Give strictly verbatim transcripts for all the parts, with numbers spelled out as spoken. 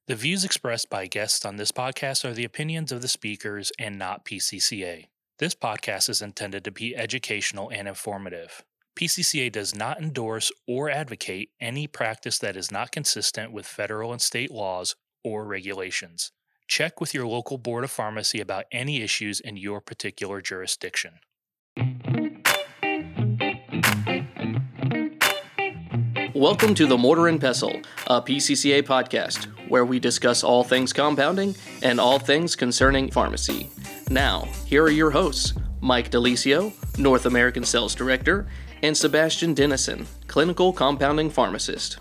The views expressed by guests on this podcast are the opinions of the speakers and not P C C A. This podcast is intended to be educational and informative. P C C A does not endorse or advocate any practice that is not consistent with federal and state laws or regulations. Check with your local board of pharmacy about any issues in your particular jurisdiction. Welcome to the Mortar and Pestle, a P C C A podcast, where we discuss all things compounding and all things concerning pharmacy. Now, here are your hosts, Mike DeLisio, North American Sales Director, and Sebastian Dennison, Clinical Compounding Pharmacist.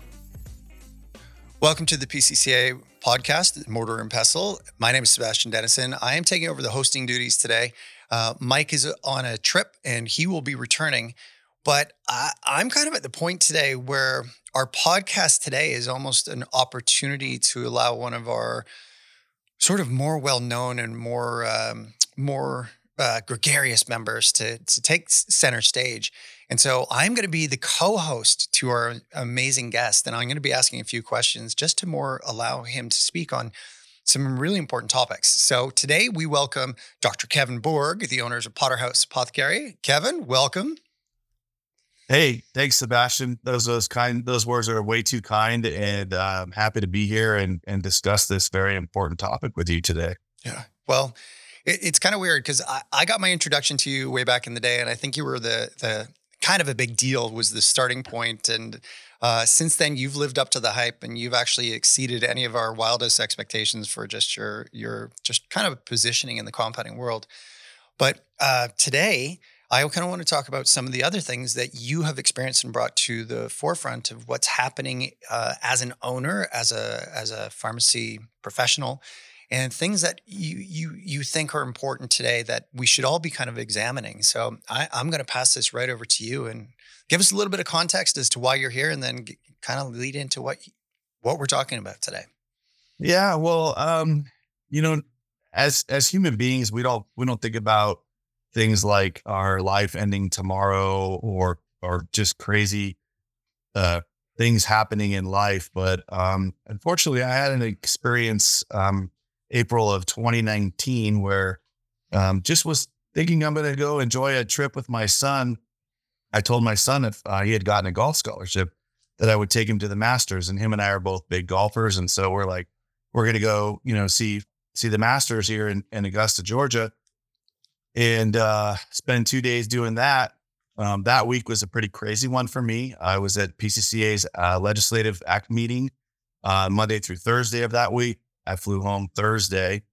Welcome to the P C C A podcast, Mortar and Pestle. My name is Sebastian Dennison. I am taking over the hosting duties today. Uh, Mike is on a trip and he will be returning. But I, I'm kind of at the point today where our podcast today is almost an opportunity to allow one of our sort of more well-known and more um, more uh, gregarious members to, to take center stage. And so I'm going to be the co-host to our amazing guest, and I'm going to be asking a few questions just to more allow him to speak on some really important topics. So today we welcome Doctor Kevin Borg, the owners of Potterhouse Apothecary. Kevin, welcome. Hey, thanks, Sebastian. Those those kind those words are way too kind, and uh, I'm happy to be here and and discuss this very important topic with you today. Yeah, well, it, it's kind of weird because I, I got my introduction to you way back in the day, and I think you were the the kind of a big deal, was the starting point. And uh, since then, you've lived up to the hype, and you've actually exceeded any of our wildest expectations for just your your just kind of positioning in the compounding world. But uh, today, I kind of want to talk about some of the other things that you have experienced and brought to the forefront of what's happening uh, as an owner, as a as a pharmacy professional, and things that you you you think are important today that we should all be kind of examining. So I, I'm going to pass this right over to you and give us a little bit of context as to why you're here, and then g- kind of lead into what what we're talking about today. Yeah, well, um, you know, as as human beings, we don't we don't think about things like our life ending tomorrow or or just crazy uh, things happening in life. But um, unfortunately, I had an experience um, April of twenty nineteen where um, just was thinking I'm going to go enjoy a trip with my son. I told my son if uh, he had gotten a golf scholarship that I would take him to the Masters, and him and I are both big golfers. And so we're like, we're going to go, you know, see see the Masters here in, in Augusta, Georgia. And uh, spend two days doing that. Um, that week was a pretty crazy one for me. I was at P C C A's uh, Legislative Act meeting uh, Monday through Thursday of that week. I flew home Thursday.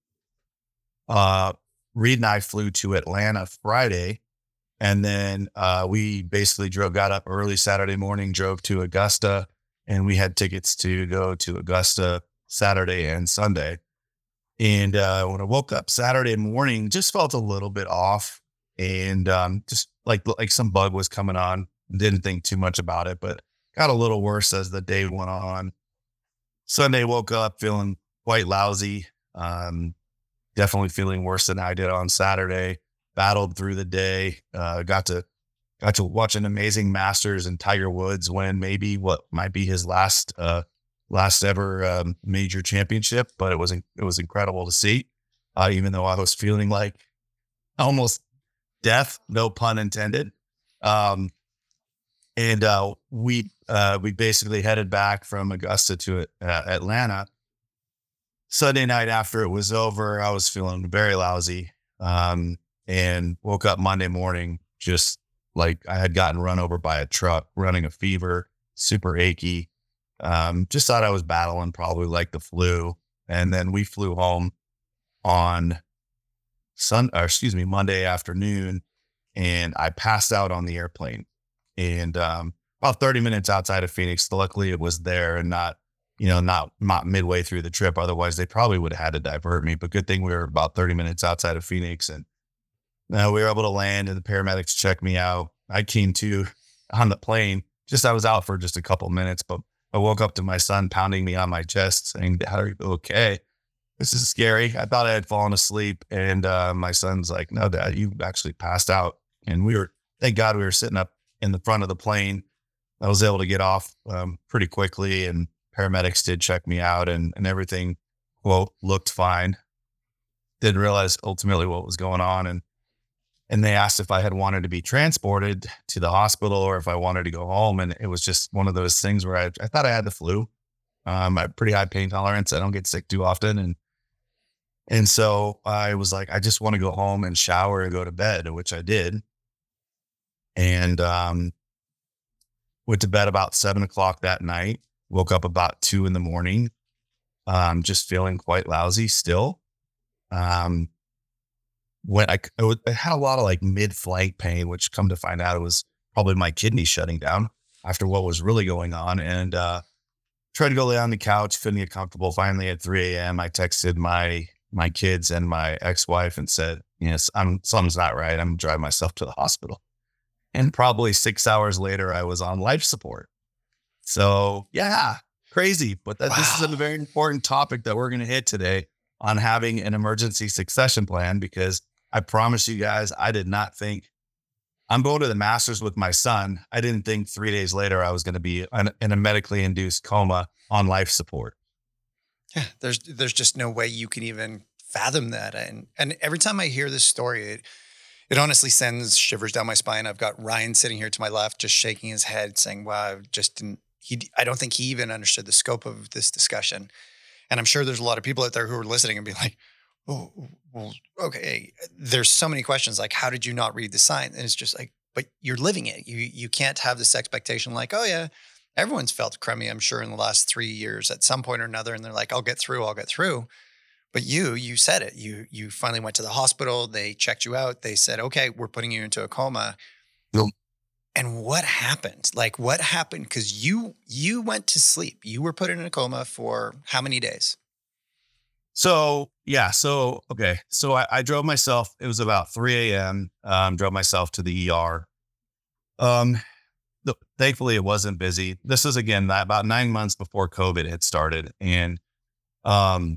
Uh, Reed and I flew to Atlanta Friday. And then uh, we basically drove, got up early Saturday morning, drove to Augusta, and we had tickets to go to Augusta Saturday and Sunday. And uh, when I woke up Saturday morning, just felt a little bit off, and um, just like like some bug was coming on. Didn't think too much about it, but got a little worse as the day went on. Sunday, woke up feeling quite lousy. Um, definitely feeling worse than I did on Saturday. Battled through the day. Uh, got to got to watch an amazing Masters and Tiger Woods win maybe what might be his last. Uh, last ever um, major championship, but it was, it was incredible to see, uh, even though I was feeling like almost death, no pun intended. Um, and uh, we, uh, we basically headed back from Augusta to uh, Atlanta. Sunday night after it was over, I was feeling very lousy, um, and woke up Monday morning just like I had gotten run over by a truck, running a fever, super achy. Um, just thought I was battling probably like the flu. And then we flew home on Sun, or excuse me, Monday afternoon, and I passed out on the airplane. And um, about thirty minutes outside of Phoenix, luckily it was there and not, you know, not, not midway through the trip. Otherwise, they probably would have had to divert me. But good thing we were about thirty minutes outside of Phoenix, and uh, we were able to land, and the paramedics checked me out. I came to on the plane. Just I was out for just a couple minutes, but I woke up to my son pounding me on my chest saying, "Dad, are you okay? This is scary." I thought I had fallen asleep, and uh, my son's like, "No, Dad, you actually passed out." And we were, thank God we were sitting up in the front of the plane. I was able to get off um, pretty quickly and paramedics did check me out and, and everything, quote, looked fine. Didn't realize ultimately what was going on. And, and they asked if I had wanted to be transported to the hospital or if I wanted to go home. And it was just one of those things where I, I thought I had the flu. Um, I have pretty high pain tolerance. I don't get sick too often. And, and so I was like, I just want to go home and shower and go to bed, which I did. And, um, went to bed about seven o'clock that night, woke up about two in the morning, um, just feeling quite lousy still. Um, when I, I, would, I had a lot of like mid-flight pain, which come to find out it was probably my kidney shutting down after what was really going on. And, uh, tried to go lay on the couch, couldn't get comfortable. Finally at three a.m. I texted my, my kids and my ex-wife and said, yes, I'm, something's not right. I'm driving myself to the hospital. And probably six hours later, I was on life support. So yeah, crazy. But that, wow. This is a very important topic that we're going to hit today on having an emergency succession plan, because I promise you guys, I did not think I'm going to the Masters with my son. I didn't think three days later I was going to be in a medically induced coma on life support. Yeah, there's there's just no way you can even fathom that. And and every time I hear this story, it, It honestly sends shivers down my spine. I've got Ryan sitting here to my left, just shaking his head saying, wow, I just didn't, he, I don't think he even understood the scope of this discussion. And I'm sure there's a lot of people out there who are listening and be like, oh, well, okay. There's so many questions like, how did you not read the sign? And it's just like, but you're living it. You, you can't have this expectation like, oh yeah, everyone's felt crummy, I'm sure, in the last three years at some point or another. And they're like, I'll get through, I'll get through. But you, you said it, you, you finally went to the hospital. They checked you out. They said, okay, we're putting you into a coma. Nope. And what happened? Like what happened? Cause you, you went to sleep. You were put in a coma for how many days? So, yeah. So, okay. So I, I drove myself, it was about three a.m. Um, drove myself to the E R. Um, the, thankfully it wasn't busy. This is again, about nine months before COVID had started. And, um,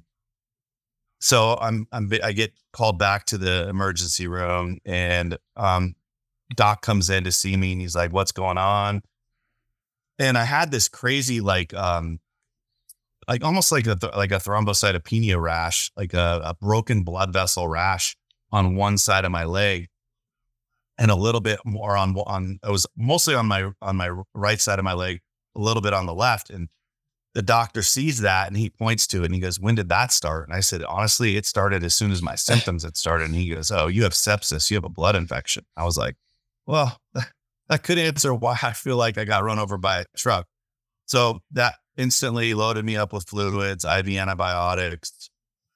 So I'm, I'm, I get called back to the emergency room and, um, doc comes in to see me and he's like, what's going on? And I had this crazy, like, um, like almost like a, like a thrombocytopenia rash, like a, a broken blood vessel rash on one side of my leg and a little bit more on, on, it was mostly on my, on my right side of my leg, a little bit on the left. And the doctor sees that and he points to it and he goes, when did that start? And I said, honestly, it started as soon as my symptoms had started. And he goes, oh, you have sepsis. You have a blood infection. I was like, well, that could answer why I feel like I got run over by a truck. So that instantly loaded me up with fluids, I V antibiotics.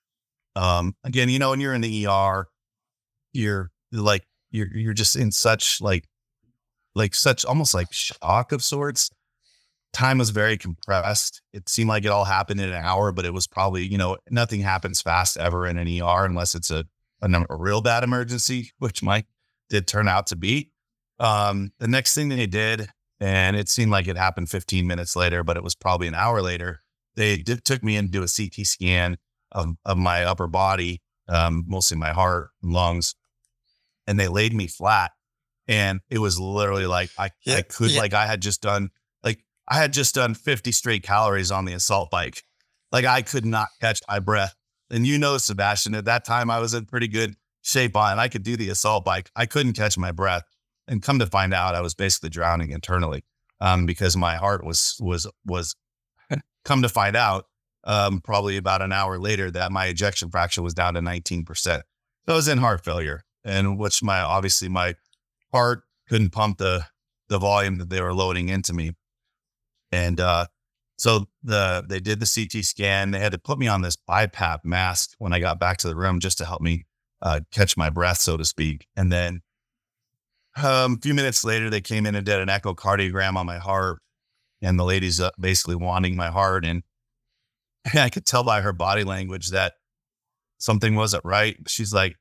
Um, again, you know, when you're in the E R, you're like, you're, you're just in such like, like such almost like shock of sorts. Time was very compressed. It seemed like it all happened in an hour, but it was probably, you know, nothing happens fast ever in an E R unless it's a, a, a real bad emergency, which Mike did turn out to be. Um, the next thing they did, and it seemed like it happened fifteen minutes later, but it was probably an hour later. They did, took me in to do a C T scan of, of my upper body, um, mostly my heart and lungs. And they laid me flat. And it was literally like, I, yeah, I could, yeah. like I had just done I had just done fifty straight calories on the assault bike. Like I could not catch my breath. And you know, Sebastian, at that time I was in pretty good shape on, I could do the assault bike. I couldn't catch my breath. And come to find out, I was basically drowning internally um, because my heart was, was, was come to find out um, probably about an hour later that my ejection fraction was down to nineteen percent. So I was in heart failure, and which my, obviously my heart couldn't pump the, the volume that they were loading into me. And, uh, so the, they did the C T scan. They had to put me on this BiPAP mask when I got back to the room just to help me, uh, catch my breath, so to speak. And then, um, a few minutes later, they came in and did an echocardiogram on my heart, and the lady's uh, basically wanting my heart. And I could tell by her body language that something wasn't right. She's like,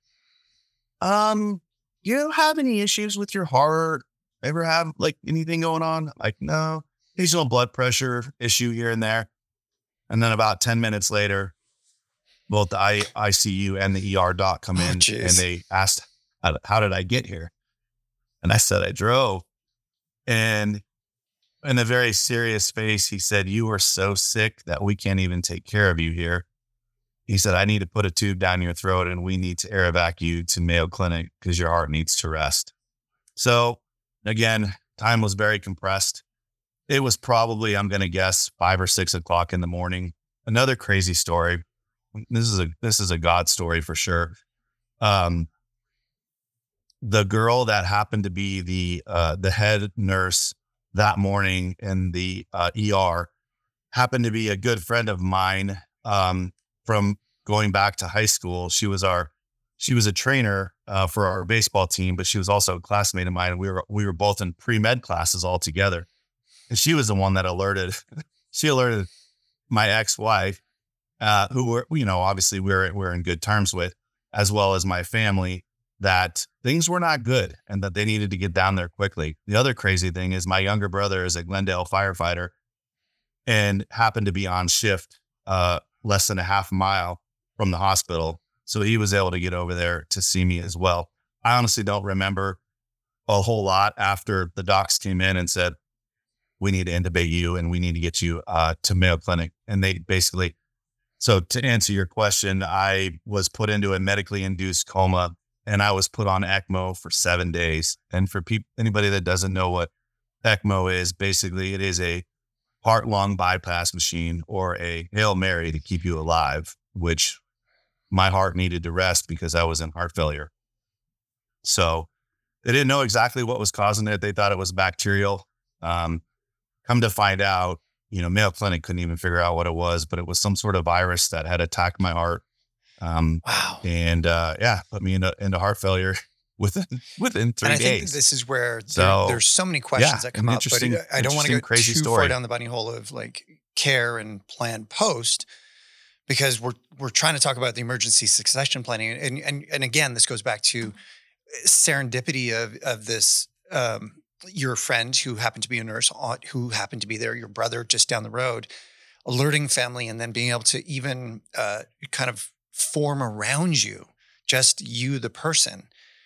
um, you don't have any issues with your heart? Ever have like anything going on? I'm like, no. Occasional blood pressure issue here and there. And then about ten minutes later, both the I, ICU and the E R doc come in oh, and they asked, how, how did I get here? And I said, I drove. And in a very serious face, he said, "You are so sick that we can't even take care of you here." He said, "I need to put a tube down your throat and we need to air evac you to Mayo Clinic because your heart needs to rest." So again, time was very compressed. It was probably, I'm going to guess, five or six o'clock in the morning. Another crazy story. This is a, this is a God story for sure. Um, the girl that happened to be the, uh, the head nurse that morning in the uh, E R happened to be a good friend of mine, um, from going back to high school. She was our, she was a trainer uh, for our baseball team, but she was also a classmate of mine. And we were, we were both in pre-med classes all together. And she was the one that alerted, she alerted my ex-wife, uh, who were, you know, obviously we're, we're in good terms with, as well as my family, that things were not good and that they needed to get down there quickly. The other crazy thing is my younger brother is a Glendale firefighter and happened to be on shift, uh, less than a half mile from the hospital. So he was able to get over there to see me as well. I honestly don't remember a whole lot after the docs came in and said, "We need to intubate you and we need to get you uh, to Mayo Clinic." And they basically, so to answer your question, I was put into a medically induced coma and I was put on ECMO for seven days. And for people, anybody that doesn't know what ECMO is, basically it is a heart-lung bypass machine or a Hail Mary to keep you alive, which my heart needed to rest because I was in heart failure. So they didn't know exactly what was causing it. They thought it was bacterial. Um, come to find out, you know, Mayo Clinic couldn't even figure out what it was, but it was some sort of virus that had attacked my heart. Um, Wow. And uh, yeah, put me into, into heart failure within within three and I days. think this is where there, So, there's so many questions yeah, that come an up, but interesting- I don't want to interesting, go crazy too far story. down the bunny hole of like care and plan post, because we're we're trying to talk about the emergency succession planning, and and and again, this goes back to serendipity of of this. Um, your friend who happened to be a nurse, who happened to be there, your brother just down the road, alerting family, and then being able to even uh, kind of form around you, just you, the person.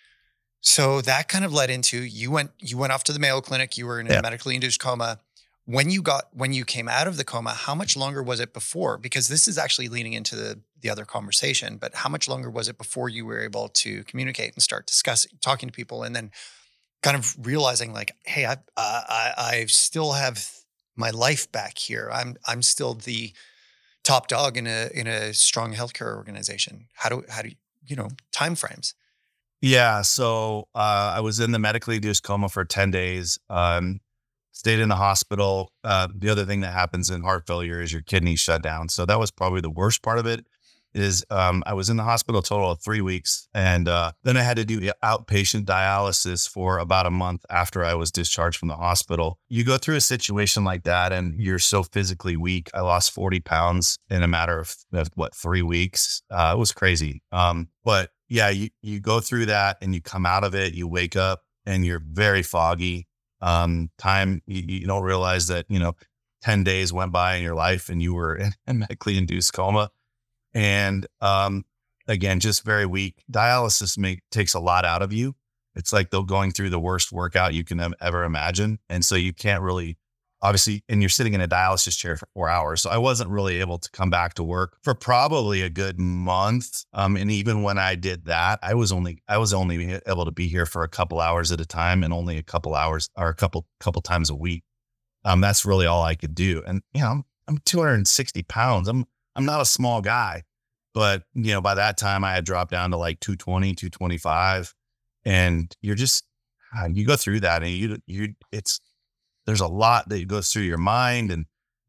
So that kind of led into you went you went off to the Mayo Clinic. You were in a Yeah. medically induced coma. When you got when you came out of the coma, how much longer was it before? Because this is actually leading into the the other conversation. But how much longer was it before you were able to communicate and start discussing, talking to people, and then kind of realizing like, hey, I uh, I I still have my life back here. I'm I'm still the top dog in a in a strong healthcare organization. How do how do you, you know, time frames? Yeah. So uh, I was in the medically induced coma for ten days, um, stayed in the hospital. Uh, the other thing that happens in heart failure is your kidneys shut down. So that was probably the worst part of it. Is um, I was in the hospital a total of three weeks. And uh, then I had to do outpatient dialysis for about a month after I was discharged from the hospital. You go through a situation like that and you're so physically weak. I lost forty pounds in a matter of, of what, three weeks. Uh, it was crazy. Um, but yeah, you, you go through that and you come out of it, you wake up and you're very foggy. Um, time, you, you don't realize that, you know, ten days went by in your life and you were in a medically induced coma. And um, again, just very weak. Dialysis make, takes a lot out of you. It's like they're going through the worst workout you can ev- ever imagine. And so you can't really, obviously, and you're sitting in a dialysis chair for four hours. So I wasn't really able to come back to work for probably a good month. Um, and even when I did that, I was only, I was only able to be here for a couple hours at a time and only a couple hours or a couple, couple times a week. Um, that's really all I could do. And, you know, I'm, I'm two hundred sixty pounds. I'm, I'm not a small guy, but you know, by that time I had dropped down to like two twenty, two twenty-five, and you're just, uh, you go through that and you, you, it's, there's a lot that goes through your mind and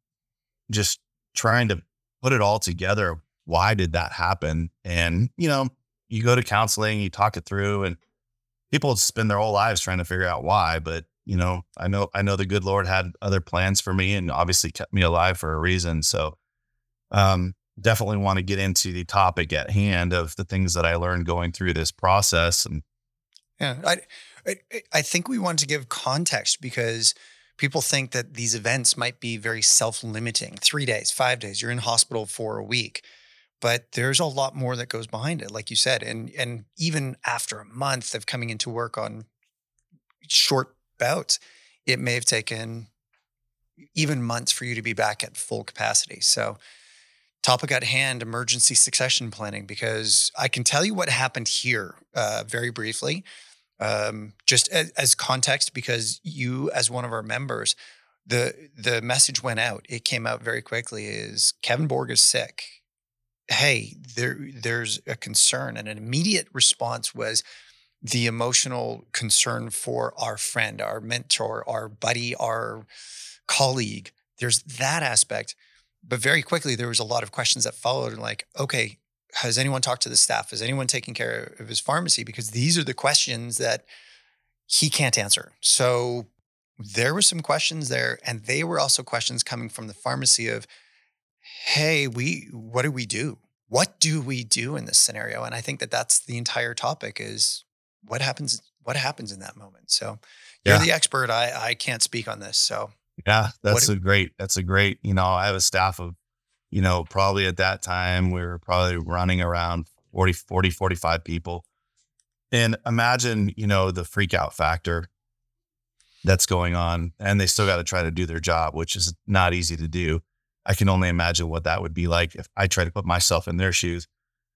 just trying to put it all together. Why did that happen? And, you know, you go to counseling, you talk it through, and people spend their whole lives trying to figure out why, but you know, I know, I know the good Lord had other plans for me and obviously kept me alive for a reason. So, Um, definitely want to get into the topic at hand of the things that I learned going through this process. And Yeah, I, I I think we want to give context because people think that these events might be very self-limiting. Three days, five days, you're in hospital for a week, but there's a lot more that goes behind it, like you said. And and even after a month of coming into work on short bouts, it may have taken even months for you to be back at full capacity. So topic at hand, emergency succession planning, because I can tell you what happened here uh, very briefly, um, just as, as context, because you, as one of our members, the the message went out. It came out very quickly is Kevin Borg is sick. Hey, there there's a concern. And an immediate response was the emotional concern for our friend, our mentor, our buddy, our colleague. There's that aspect. But very quickly, there was a lot of questions that followed, and like, okay, has anyone talked to the staff? Has anyone taken care of his pharmacy? Because these are the questions that he can't answer. So there were some questions there, and they were also questions coming from the pharmacy of, hey, we, what do we do? What do we do in this scenario? And I think that that's the entire topic is what happens, what happens in that moment. So you're Yeah. the expert. I, I can't speak on this. So Yeah, that's What- a great, that's a great, you know, I have a staff of, you know, probably at that time, we were probably running around forty, forty, forty-five people. And imagine, you know, the freak out factor that's going on, and they still got to try to do their job, which is not easy to do. I can only imagine what that would be like if I try to put myself in their shoes.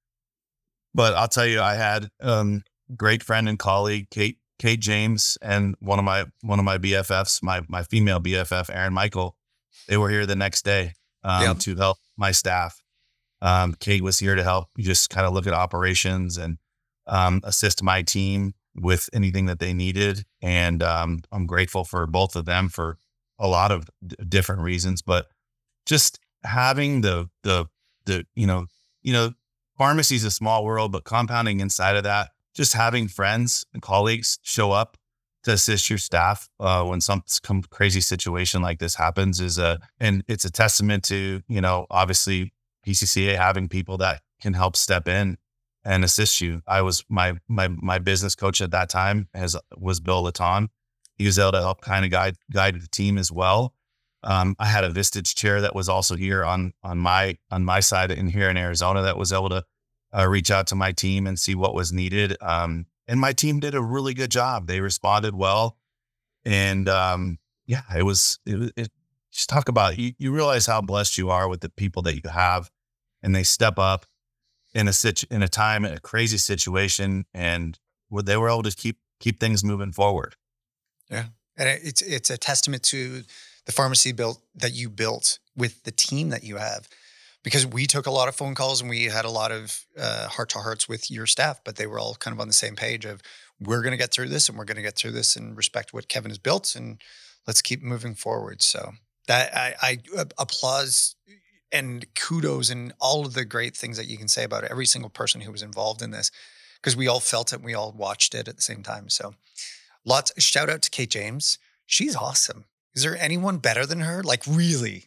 But I'll tell you, I had um great friend and colleague, Kate, Kate James, and one of my, one of my B F Fs, my, my female B F F, Aaron Michael. They were here the next day um, Yep. to help my staff. Um, Kate was here to help just kind of look at operations and um, assist my team with anything that they needed. And um, I'm grateful for both of them for a lot of d- different reasons, but just having the, the, the, you know, you know, pharmacy is a small world, but compounding inside of that, just having friends and colleagues show up to assist your staff uh, when some, some crazy situation like this happens is a, and it's a testament to, you know, obviously P C C A having people that can help step in and assist you. I was, my, my, my business coach at that time has, was Bill Laton. He was able to help kind of guide, guide the team as well. Um, I had a Vistage chair that was also here on, on my, on my side in here in Arizona that was able to uh, reach out to my team and see what was needed. Um, and my team did a really good job. They responded well. And, um, yeah, it was, it, was- it just talk about, you, you realize how blessed you are with the people that you have, and they step up in a situ, in a time, in a crazy situation. And where they were able to keep, keep things moving forward. And it- it's it's a testament to the pharmacy built that you built with the team that you have, because we took a lot of phone calls and we had a lot of uh, heart to hearts with your staff, but they were all kind of on the same page of we're going to get through this and we're going to get through this and respect what Kevin has built and let's keep moving forward. So that I, I applause and kudos and all of the great things that you can say about every single person who was involved in this, because we all felt it and we all watched it at the same time. So lots shout out to Kate James. She's awesome. Is there anyone better than her? Like really?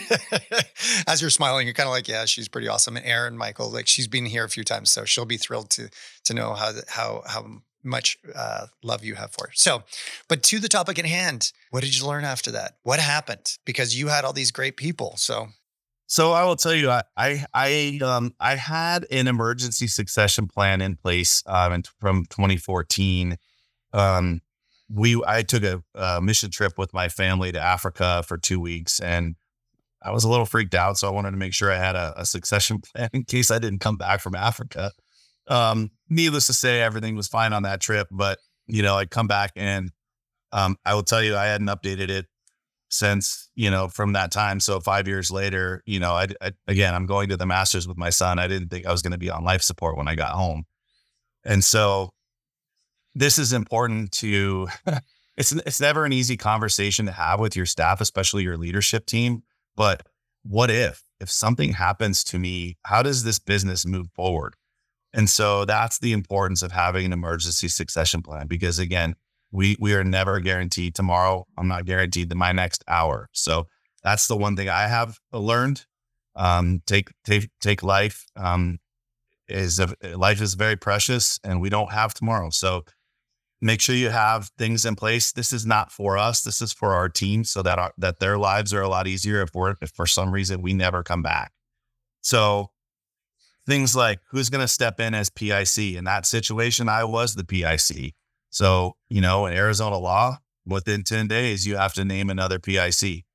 As you're smiling, you're kind of like, yeah, she's pretty awesome. And Aaron Michael, like she's been here a few times, so she'll be thrilled to to know how how how much uh, love you have for her. So, but to the topic at hand, what did you learn after that? What happened? Because you had all these great people. So So I will tell you, I, I, I, um, I had an emergency succession plan in place, um, and from twenty fourteen. Um, we, I took a, a mission trip with my family to Africa for two weeks, and I was a little freaked out. So I wanted to make sure I had a, a succession plan in case I didn't come back from Africa. Um, needless to say, everything was fine on that trip, but you know, I'd come back and, um, I will tell you, I hadn't updated it since, you know, from that time. So five years later, you know, I, I again, I'm going to the Masters with my son. I didn't think I was going to be on life support when I got home. And so this is important to, it's, it's never an easy conversation to have with your staff, especially your leadership team. But what if, if something happens to me, how does this business move forward? And so that's the importance of having an emergency succession plan, because again, we, we are never guaranteed tomorrow. I'm not guaranteed my next hour. So that's the one thing I have learned. Um, take, take, take life, um, is a, life is very precious and we don't have tomorrow. So make sure you have things in place. This is not for us. This is for our team, so that our, that their lives are a lot easier if we're, if for some reason we never come back. So things like who's going to step in as P I C. In that situation, I was the P I C. So, you know, in Arizona law, within ten days, you have to name another P I C.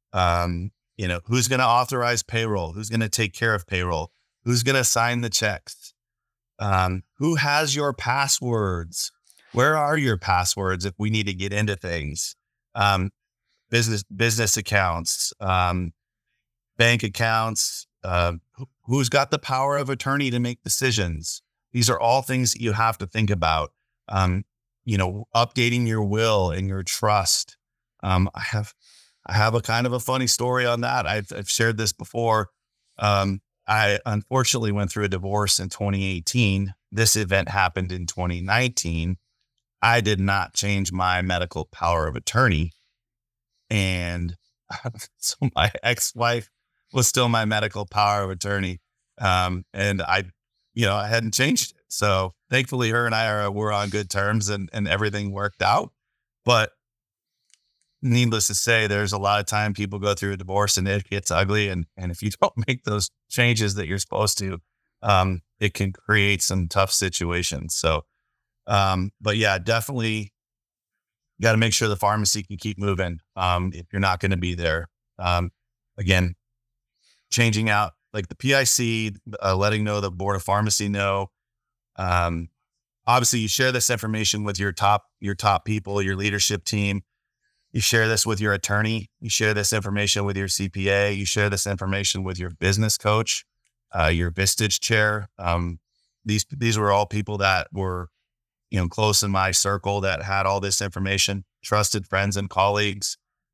Um, you know, who's going to authorize payroll? Who's going to take care of payroll? Who's going to sign the checks? Um, who has your passwords? Where are your passwords if we need to get into things? Um, business business accounts, um, bank accounts. Uh, who, who's got the power of attorney to make decisions? These are all things that you have to think about. Um, you know, updating your will and your trust. Um, I have, I have a kind of a funny story on that. I've, I've shared this before. Um, I unfortunately went through a divorce in twenty eighteen. This event happened in twenty nineteen. I did not change my medical power of attorney. And so my ex-wife was still my medical power of attorney. Um, and I, you know, I hadn't changed it. So thankfully her and I are, were on good terms and, and everything worked out. But needless to say, there's a lot of time people go through a divorce and it gets ugly. And, and if you don't make those changes that you're supposed to, um, it can create some tough situations. So, um, but yeah, definitely got to make sure the pharmacy can keep moving. Um, if you're not going to be there, um, again, changing out like the P I C, uh, letting know the board of pharmacy know. Um, obviously you share this information with your top, your top people, your leadership team. You share this with your attorney. You share this information with your C P A. You share this information with your business coach, uh, your Vistage chair. Um, these, these were all people that were, you know, close in my circle that had all this information, trusted friends and colleagues.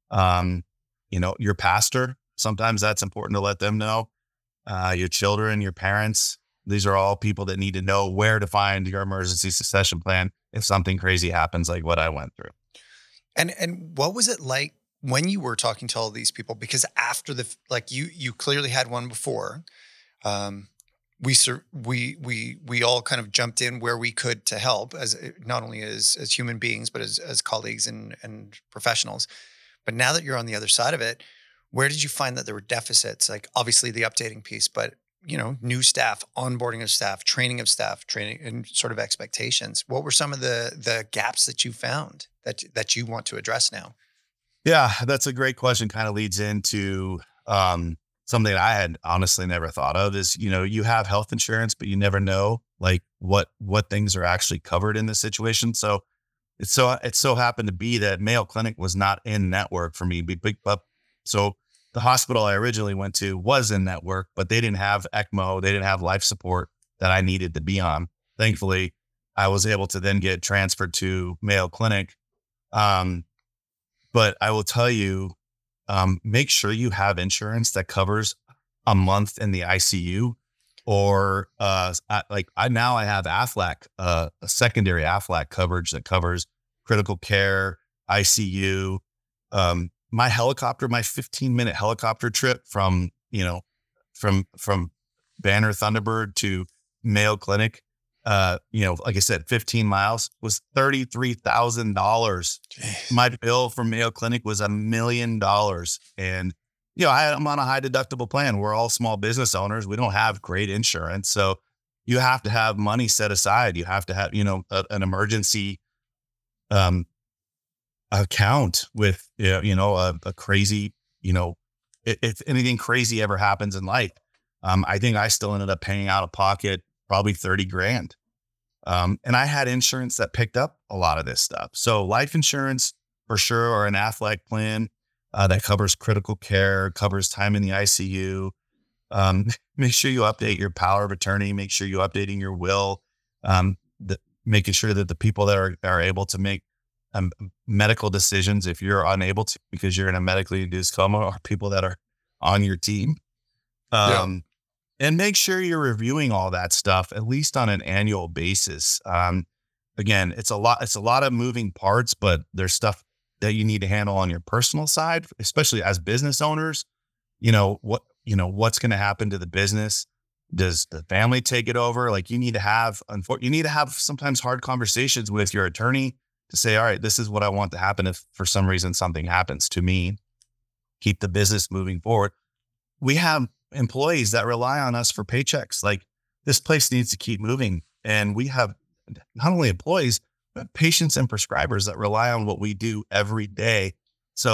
Um, you know, your pastor, sometimes that's important to let them know, uh, your children, your parents. These are all people that need to know where to find your emergency succession plan if something crazy happens like what I went through. And and what was it like when you were talking to all these people? Because after the, like you, you clearly had one before. Um, we sur- we we we all kind of jumped in where we could to help, as not only as as human beings, but as as colleagues and and professionals. But now that you're on the other side of it, where did you find that there were deficits? Like obviously the updating piece, but you know, new staff, onboarding of staff, training of staff, training and sort of expectations. What were some of the the gaps that you found that that you want to address now? Yeah, that's a great question. Kind of leads into um, something that I had honestly never thought of is, you know, you have health insurance, but you never know like what what things are actually covered in this situation. So it's so it so happened to be that Mayo Clinic was not in network for me. Big, but so the hospital I originally went to was in network, but they didn't have ECMO. They didn't have life support that I needed to be on. Thankfully, I was able to then get transferred to Mayo Clinic. Um, but I will tell you, um, make sure you have insurance that covers a month in the I C U or, uh, I, like I, now I have Aflac, uh, a secondary Aflac coverage that covers critical care, I C U, um, my helicopter, my fifteen minute helicopter trip from, you know, from, from Banner Thunderbird to Mayo Clinic, uh, you know, like I said, fifteen miles was thirty-three thousand dollars. My bill from Mayo Clinic was a million dollars. And, you know, I, I'm on a high deductible plan. We're all small business owners. We don't have great insurance. So you have to have money set aside. You have to have, you know, a, an emergency, um, account with, you know, a, a crazy, you know, if, if anything crazy ever happens in life. Um, I think I still ended up paying out of pocket probably thirty grand. Um, and I had insurance that picked up a lot of this stuff. So life insurance for sure, or an Aflac plan uh, that covers critical care, covers time in the I C U. Um, make sure you update your power of attorney, make sure you're updating your will, um, the, making sure that the people that are, are able to make Um, medical decisions, if you're unable to because you're in a medically induced coma, or people that are on your team. Um, yeah. And make sure you're reviewing all that stuff at least on an annual basis. Um, again, it's a lot, it's a lot of moving parts, but there's stuff that you need to handle on your personal side, especially as business owners. You know, what, you know, what's going to happen to the business? Does the family take it over? Like you need to have, you need to have sometimes hard conversations with your attorney to say, all right, this is what I want to happen if for some reason something happens to me, keep the business moving forward. We have employees that rely on us for paychecks. Like this place needs to keep moving. And we have not only employees, but patients and prescribers that rely on what we do every day. So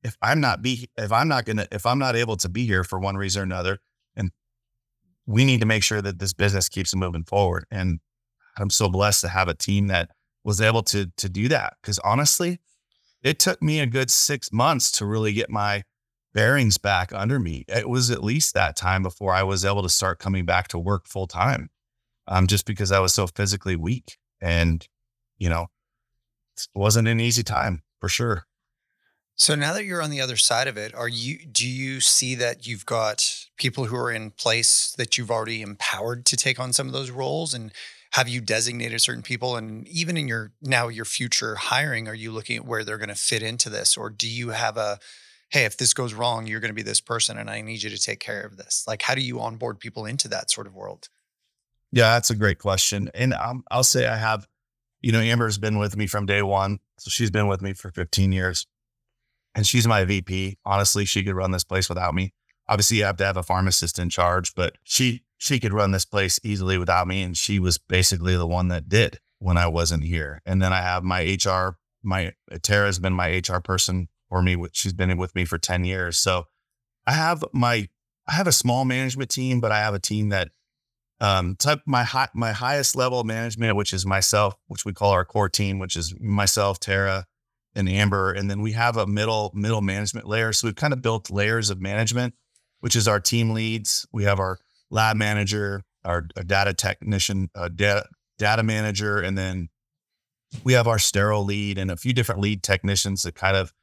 if I'm not be, if I'm not going to, if I'm not able to be here for one reason or another, and we need to make sure that this business keeps moving forward. And I'm so blessed to have a team that was able to, to do that. Cause honestly, it took me a good six months to really get my bearings back under me. It was at least that time before I was able to start coming back to work full time. Um, just because I was so physically weak, and, you know, it wasn't an easy time for sure. So now that you're on the other side of it, are you, do you see that you've got people who are in place that you've already empowered to take on some of those roles? And have you designated certain people? And even in your, now your future hiring, are you looking at where they're going to fit into this? Or do you have a, hey, if this goes wrong, you're going to be this person and I need you to take care of this? Like, how do you onboard people into that sort of world? Yeah, that's a great question. And um, I'll say I have, you know, Amber's been with me from day one. So she's been with me for fifteen years. And she's my V P. Honestly, she could run this place without me. Obviously, you have to have a pharmacist in charge, but she she could run this place easily without me. And she was basically the one that did when I wasn't here. And then I have my H R, my Tara's been my H R person for me. She's been with me for ten years. So I have my I have a small management team, but I have a team that um type my high, my highest level of management, which is myself, which we call our core team, which is myself, Tara, and Amber. And then we have a middle, middle management layer. So we've kind of built layers of management, which is our team leads. We have our lab manager, our, our data technician, uh, data, data manager. And then we have our sterile lead and a few different lead technicians that kind of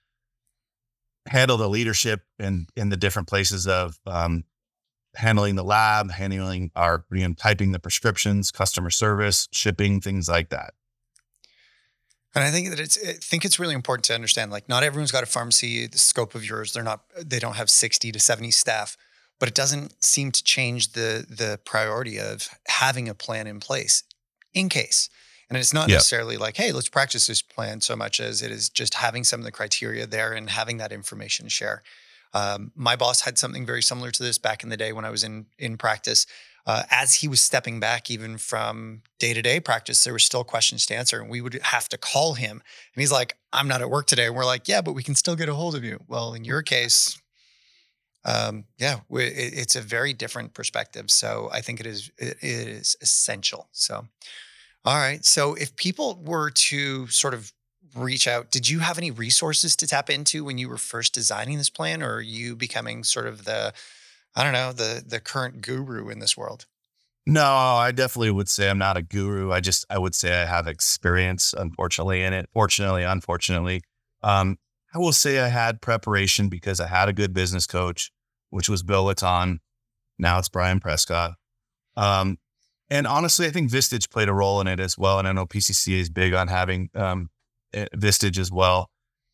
handle the leadership in, in the different places of, um, handling the lab, handling our, you know, typing the prescriptions, customer service, shipping, things like that. And I think that it's, I think it's really important to understand, like, not everyone's got a pharmacy, the scope of yours. They're not, they don't have sixty to seventy staff, but it doesn't seem to change the, the priority of having a plan in place in case. And it's not Yep. necessarily like, hey, let's practice this plan, so much as it is just having some of the criteria there and having that information share. Um, my boss had something very similar to this back in the day when I was in, in practice. Uh, as he was stepping back, even from day-to-day practice, there were still questions to answer, and we would have to call him. And he's like, I'm not at work today. And we're like, yeah, but we can still get a hold of you. Well, in your case, um, yeah, we, it, it's a very different perspective. So I think it is, it, it is essential. So, all right. So if people were to sort of reach out, did you have any resources to tap into when you were first designing this plan, or are you becoming sort of the, I don't know, the the current guru in this world? No, I definitely would say I'm not a guru. I just, I would say I have experience, unfortunately, in it. Fortunately, unfortunately. Um, I will say I had preparation because I had a good business coach, which was Bill Latton. Now it's Brian Prescott. Um, and honestly, I think Vistage played a role in it as well. And I know P C C A is big on having um, Vistage as well.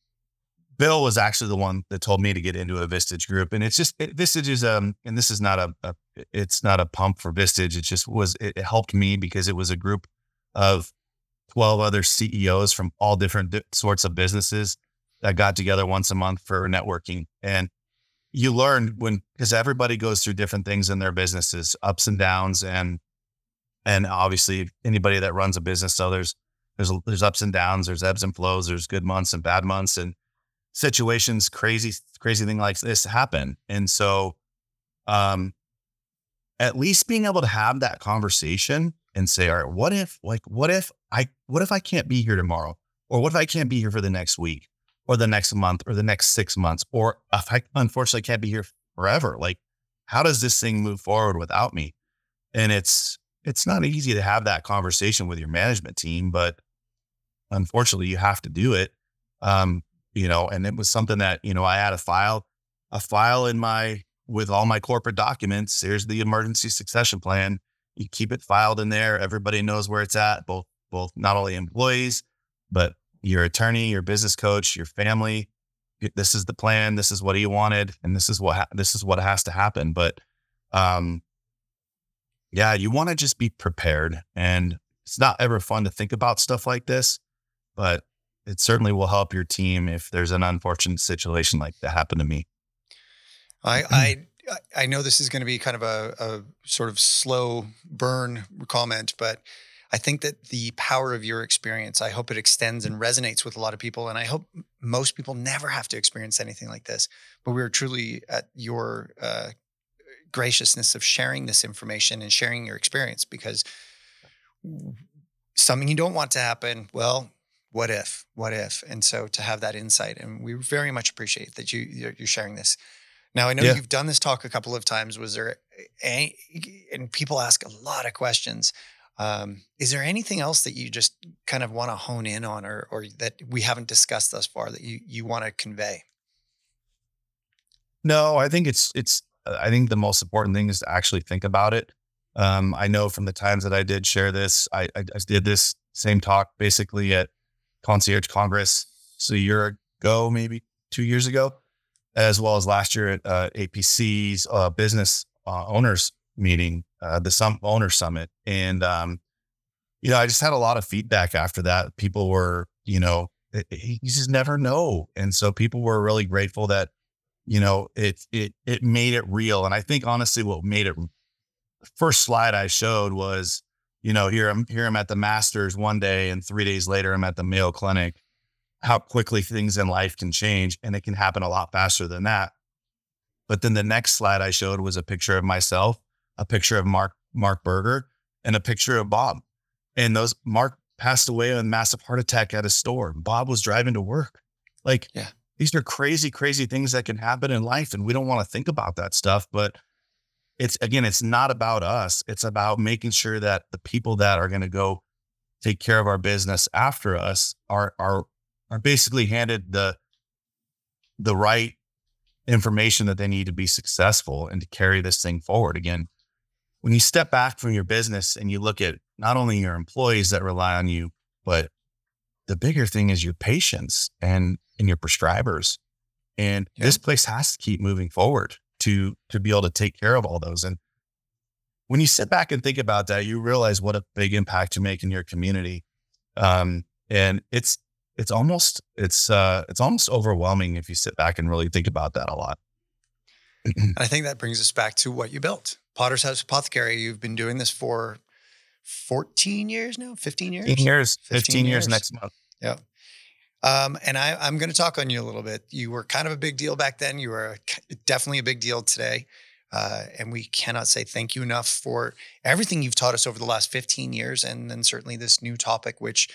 Bill was actually the one that told me to get into a Vistage group. And it's just, it, Vistage is, um, and this is not a, a, it's not a pump for Vistage. It just was, it, it helped me because it was a group of twelve other C E Os from all different di- sorts of businesses that got together once a month for networking. And you learn when, because everybody goes through different things in their businesses, ups and downs. And, and obviously anybody that runs a business, so there's, there's, there's ups and downs, there's ebbs and flows, there's good months and bad months. And situations, crazy, crazy thing like this happen. And so, um, at least being able to have that conversation and say, all right, what if, like, what if I, what if I can't be here tomorrow? Or what if I can't be here for the next week or the next month or the next six months? Or if I unfortunately can't be here forever, like, how does this thing move forward without me? And it's, it's not easy to have that conversation with your management team, but unfortunately you have to do it. Um, you know, and it was something that, you know, I had a file, a file in my, with all my corporate documents. Here's the emergency succession plan. You keep it filed in there. Everybody knows where it's at, both, both not only employees, but your attorney, your business coach, your family. This is the plan. This is what he wanted. And this is what, ha- this is what has to happen. But, um, yeah, you want to just be prepared, and it's not ever fun to think about stuff like this, but it certainly will help your team if there's an unfortunate situation like that happened to me. I I I know this is going to be kind of a, a sort of slow burn comment, but I think that the power of your experience, I hope it extends and resonates with a lot of people. And I hope most people never have to experience anything like this. But we are truly at your uh, graciousness of sharing this information and sharing your experience, because something you don't want to happen, well, what if, what if? And so to have that insight, and we very much appreciate that you, you're you're sharing this. Now, I know Yeah. you've done this talk a couple of times. Was there any, and people ask a lot of questions. Um, is there anything else that you just kind of want to hone in on, or, or that we haven't discussed thus far that you, you want to convey? No, I think it's, it's, uh, I think the most important thing is to actually think about it. Um, I know from the times that I did share this, I, I, I did this same talk basically at Concierge Congress. So a year ago, maybe two years ago, as well as last year at uh, A P C's uh, business uh, owners meeting, uh, the Sum- owner summit. And, um, you know, I just had a lot of feedback after that. People were, you know, it, it, you just never know. And so people were really grateful that, you know, it, it, it made it real. And I think honestly, what made it, the first slide I showed was, you know, here I'm, here I'm at the Masters one day, and three days later, I'm at the Mayo Clinic. How quickly things in life can change, and it can happen a lot faster than that. But then the next slide I showed was a picture of myself, a picture of Mark, Mark Berger, and a picture of Bob. And those, Mark passed away of a massive heart attack at a store. Bob was driving to work. Like, Yeah. These are crazy, crazy things that can happen in life. And we don't want to think about that stuff, but it's, again, it's not about us. It's about making sure that the people that are going to go take care of our business after us are, are, are basically handed the, the right information that they need to be successful and to carry this thing forward. Again, when you step back from your business and you look at not only your employees that rely on you, but the bigger thing is your patients and, and your prescribers. And Yeah. this place has to keep moving forward to, to be able to take care of all those. And when you sit back and think about that, you realize what a big impact you make in your community. Um, and it's, it's almost, it's, uh, it's almost overwhelming if you sit back and really think about that a lot. And I think that brings us back to what you built. Potter's House Apothecary. You've been doing this for fourteen years now, fifteen years? fifteen years, fifteen fifteen years years. next month. Yeah. Um, and I, I'm going to talk on you a little bit. You were kind of a big deal back then. You were a, definitely a big deal today. Uh, and we cannot say thank you enough for everything you've taught us over the last fifteen years. And then certainly this new topic, which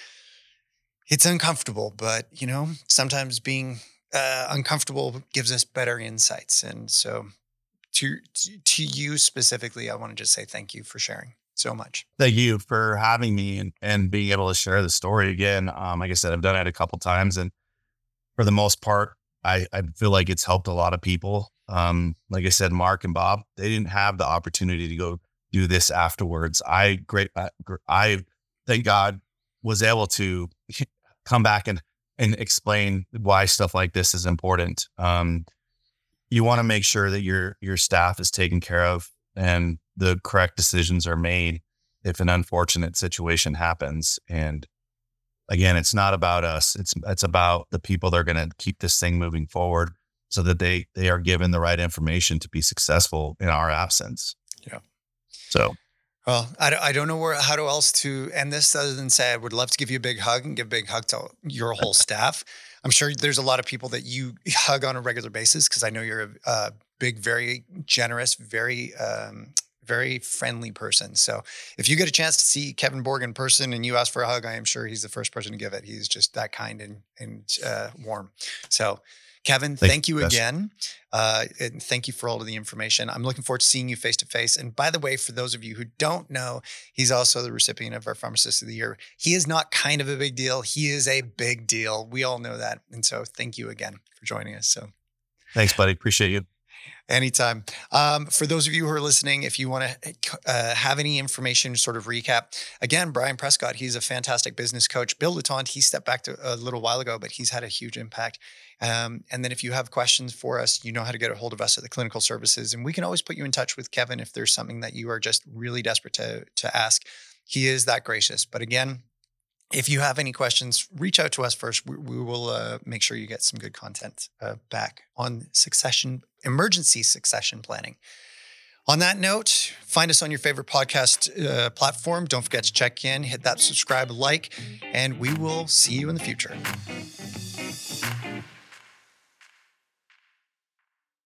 it's uncomfortable, but you know, sometimes being uh, uncomfortable gives us better insights. And so to, to, to you specifically, I want to just say thank you for sharing so much. Thank you for having me and, and being able to share the story again. Um, like I said, I've done it a couple times, and for the most part, I, I feel like it's helped a lot of people. Um, like I said, Mark and Bob, they didn't have the opportunity to go do this afterwards. I great, I, I thank God was able to come back and, and explain why stuff like this is important. Um, you want to make sure that your, your staff is taken care of and the correct decisions are made if an unfortunate situation happens. And again, it's not about us. It's, it's about the people that are going to keep this thing moving forward so that they, they are given the right information to be successful in our absence. Yeah. So, well, I don't, I don't know where, how to else to end this other than say, I would love to give you a big hug and give a big hug to your whole staff. I'm sure there's a lot of people that you hug on a regular basis, because I know you're a, a big, very generous, very, um, very friendly person. So if you get a chance to see Kevin Borg in person and you ask for a hug, I am sure he's the first person to give it. He's just that kind and, and uh, warm. So Kevin, Thank thank you you. again. Uh, and thank you for all of the information. I'm looking forward to seeing you face to face. And by the way, for those of you who don't know, he's also the recipient of our Pharmacist of the Year. He is not kind of a big deal. He is a big deal. We all know that. And so thank you again for joining us. So thanks, buddy. Appreciate you. anytime. Um, for those of you who are listening, if you want to uh, have any information, sort of recap, again, Brian Prescott, he's a fantastic business coach. Bill Lutant, he stepped back to a little while ago, but he's had a huge impact. Um, and then if you have questions for us, you know how to get a hold of us at the Clinical Services. And we can always put you in touch with Kevin if there's something that you are just really desperate to, to ask. He is that gracious. But again, if you have any questions, reach out to us first. We, we will uh, make sure you get some good content uh, back on succession, emergency succession planning. On that note, find us on your favorite podcast uh, platform. Don't forget to check in, hit that subscribe, like, and we will see you in the future.